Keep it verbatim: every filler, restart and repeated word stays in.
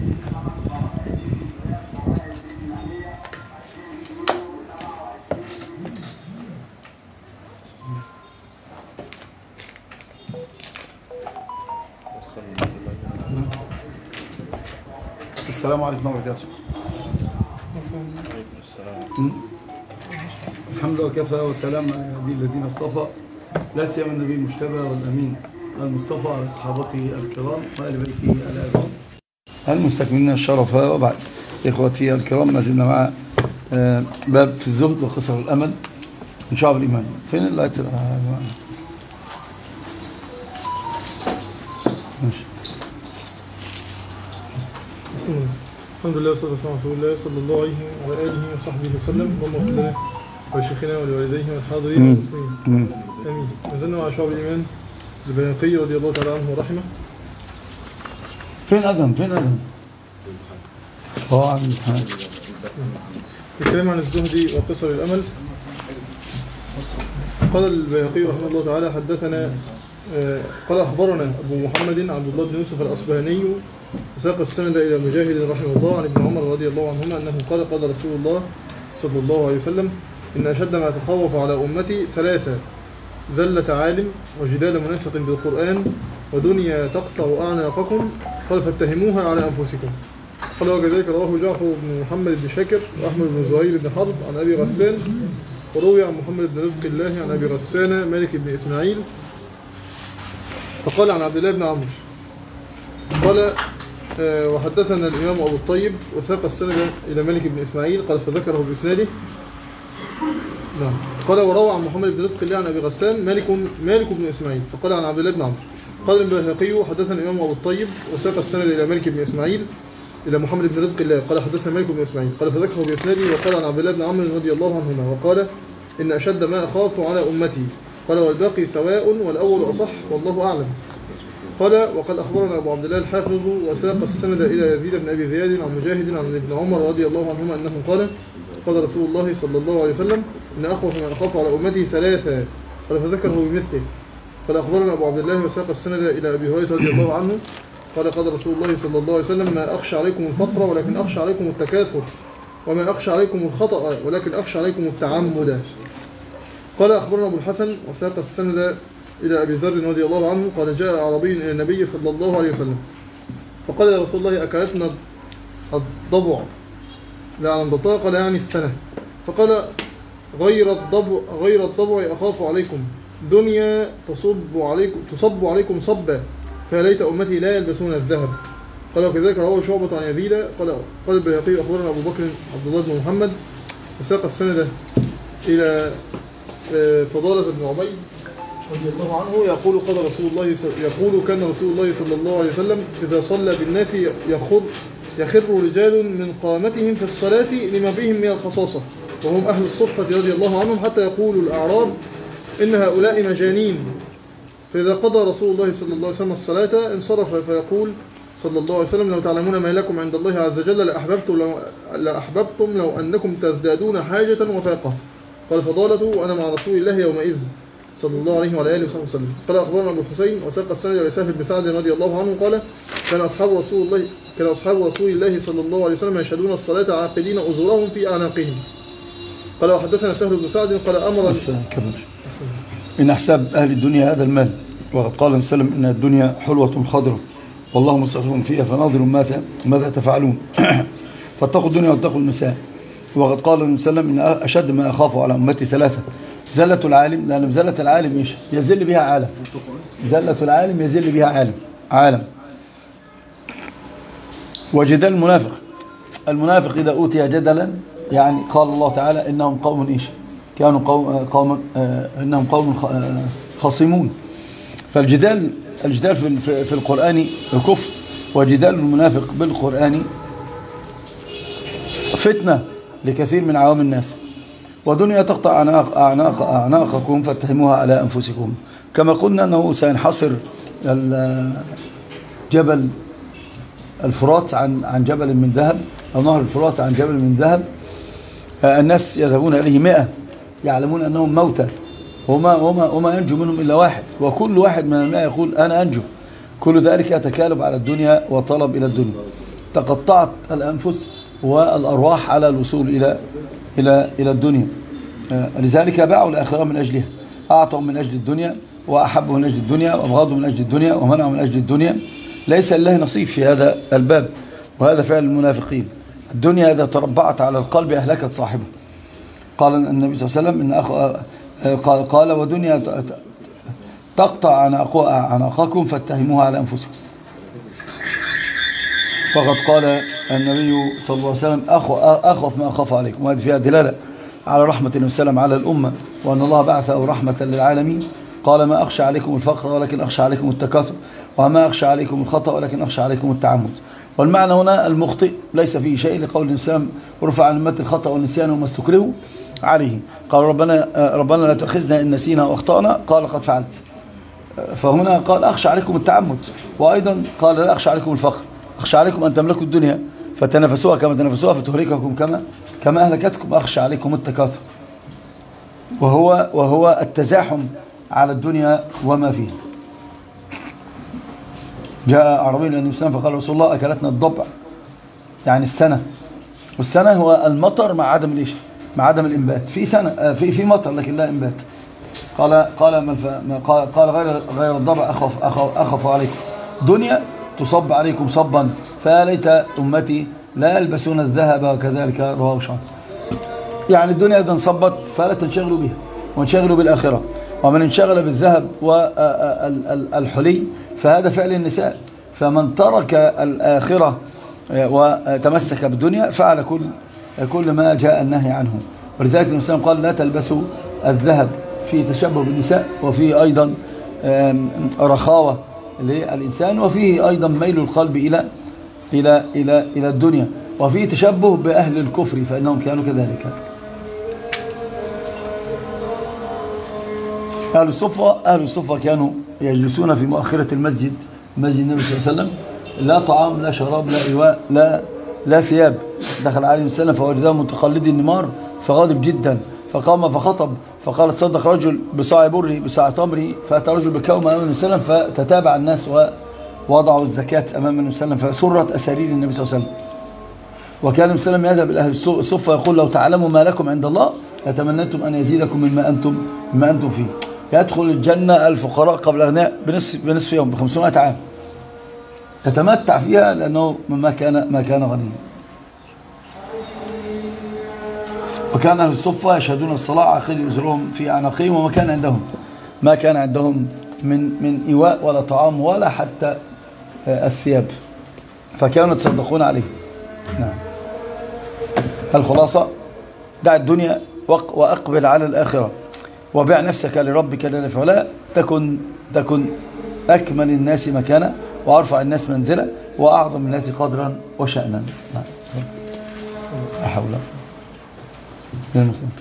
السلام عليكم ورحمة الله وبركاته. الحمد لله وكفى والسلام على الذين اصطفى لا سيما النبي المجتبى والامين المصطفى على صحابته الكرام وآل بيته الأعظم المستكملين الشرف. وبعد اخوتي الكرام ما زلنا مع باب في الزهد وقصر الامل من شعب الايمان. فين الايه؟ ماشي. الحمد لله والصلاة والسلام على رسول الله صلى الله عليه وعلى آله وصحبه وسلم. اللهم اغفر لنا ولشيخنا ولوالديه والحاضرين والمسلمين آمين. نزلنا مع شعب الإيمان البيهقي رضي الله تعالى عنه ورحمه. فين أدم؟ فين أدم؟ اه عن الامتحان. الكلام عن الزهد وقصر الأمل. قال البيهقي رحمه الله تعالى: حدثنا قال أخبرنا أبو محمد عبد الله بن يوسف الأصبهاني وساق السند إلى مجاهد رحمه الله عن ابن عمر رضي الله عنهما أنه قال: قال رسول الله صلى الله عليه وسلم: إن أشد ما أتخوف على أمتي ثلاثة: زلة عالم، وجدال منافق بالقرآن، ودنيا تقطع أعناقكم. قال: فاتهموها على أنفسكم. قال: وكذلك رواه جعفر بن محمد بن شاكر وأحمد بن زهير بن حرب عن أبي غسان، وروي عن محمد بن رزق الله عن أبي غسان مالك بن إسماعيل فقال عن عبد الله بن عمرو قال: آه وحدثنا الإمام أبو الطيب وساق السند إلى مالك بن إسماعيل قال فذكره بإسناده. نعم. قال: وروى عن محمد بن رزق الله عن أبي غسان مالك مالك بن إسماعيل فقال عن عبد الله بن عمرو. قال البيهقي: حدثنا الإمام أبو الطيب وساق السند إلى مالك بن إسماعيل إلى محمد بن رزق الله قال حدثنا مالك بن إسماعيل قال فذكره بإسناده وقال عن عبد الله بن عمرو رضي الله عنهما وقال: إن أشد ما أخاف على أمتي. قال: والباقي سواء والأول أصح والله أعلم. قال: وقد أخبرنا أبو عبد الله الحافظ وساق السند إلى يزيد بن أبي زياد عن مجاهد عن ابن عمر رضي الله عنهما أنه قال: قال رسول الله صلى الله عليه وسلم: إن أخوف ما أخاف على أمتي ثلاثة. قال فذكره بمثله. قال: أخبرنا أبو عبد الله وساق السند إلى أبي هريرة رضي الله عنه قال: قال رسول الله صلى الله عليه وسلم: ما أخشى عليكم الفقر ولكن أخشى عليكم التكاثر، وما أخشى عليكم الخطأ ولكن أخشى عليكم التعمد. قال: أخبرنا أبو الحسن وساق السند إلى أبي ذر رضي الله عنه قال: جاء عربي إلى النبي صلى الله عليه وسلم فقال: يا رسول الله أكلتنا الضبع لا أنضطاء؟ قال: يعني السنة. فقال: غير الضبع غير الضبع أخاف عليكم دنيا تصب عليكم تصب عليكم صبا فليت أمتي لا يلبسون الذهب. قال: وكذلك رواه شعبة عن يزيد. قال قال البيهقي: أخبرنا أبو بكر عبد الله بن محمد وساق السند إلى فضالة بن عبيد رضي الله عنه يقول: قال رسول الله يقول كان رسول الله صلى الله عليه وسلم إذا صلى بالناس يخر يخر رجال من قامتهم في الصلاة لما بهم من الخصاصة وهم أهل الصفة رضي الله عنهم حتى يقول الأعراب: إن هؤلاء مجانين. فإذا قضى رسول الله صلى الله عليه وسلم الصلاة انصرف فيقول صلى الله عليه وسلم: لو تعلمون ما لكم عند الله عز وجل لأحببتم لو, لأحببتم لو أنكم تزدادون حاجة وفاقة. قال فضالته: وأنا مع رسول الله يومئذ صلى الله عليه وعلى آله وسلم. قال: أخبرنا أبو الحسين وساق السند إلى سهل بن سعد رضي الله عنه قال: كان أصحاب رسول الله كان أصحاب رسول الله صلى الله عليه وسلم يشهدون الصلاة عاقدين أزورهم في أعناقهم. قال: وحدثنا سهل بن سعد قال: أمر إن أحساب أهل الدنيا هذا المال، وقد قال وسلم: إن الدنيا حلوة خضرة والله مستخلفكم فيها فناظروا ماذا ماذا تفعلون. فاتقوا الدنيا واتقوا النساء. وقد قال وسلم: إن أشد ما أخاف على أمتي ثلاثة: زلة العالم، لأن زلة العالم يزل بها عالم، زلة العالم يزل بها عالم عالم وجدال المنافق. المنافق إذا أوتي جدلا، يعني قال الله تعالى: إنهم قوم إيش كانوا قوم قوم آه إنهم قوم خصمون. فالجدال الجدال في في القرآن كفر، وجدال المنافق بالقرآن فتنة لكثير من عوام الناس. ودنيا تقطع أعناق أعناق أعناقكم فاتهموها على أنفسكم. كما قلنا أنه سينحصر جبل الفرات عن عن جبل من ذهب، أو نهر الفرات عن جبل من ذهب. الناس يذهبون إليه مئة يعلمون أنهم موتى، وما وما وما ينجو منهم إلا واحد، وكل واحد من المئة يقول أنا أنجو. كل ذلك يتكالب على الدنيا وطلب إلى الدنيا. تقطعت الأنفس والأرواح على الوصول إلى إلى إلى الدنيا. لذلك باعوا الآخرة من أجلها، أعطوا من أجل الدنيا وأحبوا من أجل الدنيا وأبغضوا من أجل الدنيا ومنعوا من أجل الدنيا. ليس لله نصيب في هذا الباب، وهذا فعل المنافقين. الدنيا إذا تربعت على القلب أهلكت صاحبه. قال النبي صلى الله عليه وسلم إن أخ... قال, قال ودنيا تقطع عناقكم فاتهموها على أنفسكم. فقد قال النبي صلى الله عليه وسلم أخوف ما أخاف عليكم، وهذه فيها دلالة على رحمة النبي صلى الله عليه وسلم على الأمة، وأن الله بعثه رحمة للعالمين. قال ما أخشى عليكم الفقر ولكن أخشى عليكم التكاثر، وما أخشى عليكم الخطأ ولكن أخشى عليكم التعمد. والمعنى هنا المخطئ ليس فيه شيء، لقول الإنسان ورفع عن أمة الخطأ والنسيان وما استكرهوا عليه. قال ربنا ربنا لا تؤاخذنا إن نسينا وأخطأنا، قال قد فعلت. فهنا قال أخشى عليكم التعمد، وأيضا قال لا أخشى عليكم الفقر، أخشى عليكم أن تملكوا الدنيا فتنافسوها كما تنافسوها فتهلككم كما كما أهلكتكم. أخشى عليكم التكاثر، وهو وهو التزاحم على الدنيا وما فيها. جاء أعرابي إلى النبي صلى الله عليه وسلم فقال رسول الله أكلتنا الضبع، يعني السنة، والسنة هو المطر مع عدم ليش مع عدم الإنبات. في سنة في في مطر لكن لا إنبات. قال قال ما قال, قال غير غير الضبع أخف أخف, أخف عليكم دنيا تصب عليكم صبا فليت أمتي لا يلبسون الذهب وكذلك رواه شعب. يعني الدنيا إذا انصبت فلا تنشغلوا بها وانشغلوا بالآخرة. ومن انشغل بالذهب والحلي فهذا فعل النساء. فمن ترك الآخرة وتمسك بالدنيا فعل كل كل ما جاء النهي عنه. ولذلك النبي صلى الله عليه وسلم قال لا تلبسوا الذهب، في تشبه بالنساء، وفيه أيضا رخاوة للإنسان، وفيه أيضا ميل القلب إلى إلى إلى إلى الدنيا، وفيه تشبه بأهل الكفر فإنهم كانوا كذلك. أهل الصفة أهل الصفة كانوا يجلسون في مؤخرة المسجد، مسجد النبي صلى الله عليه وسلم، لا طعام لا شراب لا إيواء لا لا ثياب. دخل عليه وسلم فوجده متقلدي النمار فغاضب جدا، فقام فخطب فقال تصدق رجل بصاع بره بصاع تمره، فأتى رجل بكوم أمام النبي صلى الله عليه وسلم فتتابع الناس ووضعوا الزكاة أمام النبي صلى الله عليه وسلم، فسرت أسارير النبي صلى الله عليه وسلم. وكان النبي صلى الله عليه وسلم يذهب إلى أهل الصفة يقول لو تعلموا ما لكم عند الله لتمنيتم أن يزيدكم مما أنتم مما أنتم فيه. يدخل الجنة الفقراء قبل الأغنياء بنصف بنصف يوم بخمسمائة عام، يتمتع فيها لأنه ما كان ما كان غنيا. وكان أهل الصفة يشهدون الصلاة على خير أزرهم في أعناقهم، وما كان عندهم ما كان عندهم من من إيواء ولا طعام ولا حتى الثياب، فكانوا يتصدقون عليه. نعم. الخلاصة دع الدنيا وأقبل على الآخرة، وبيع نفسك لربك لا فلا تكن تكن أكمل الناس مكانا وأرفع الناس منزلة وأعظم الناس قدرا وشأنا. نعم. لا حول ولا قوة إلا بالله.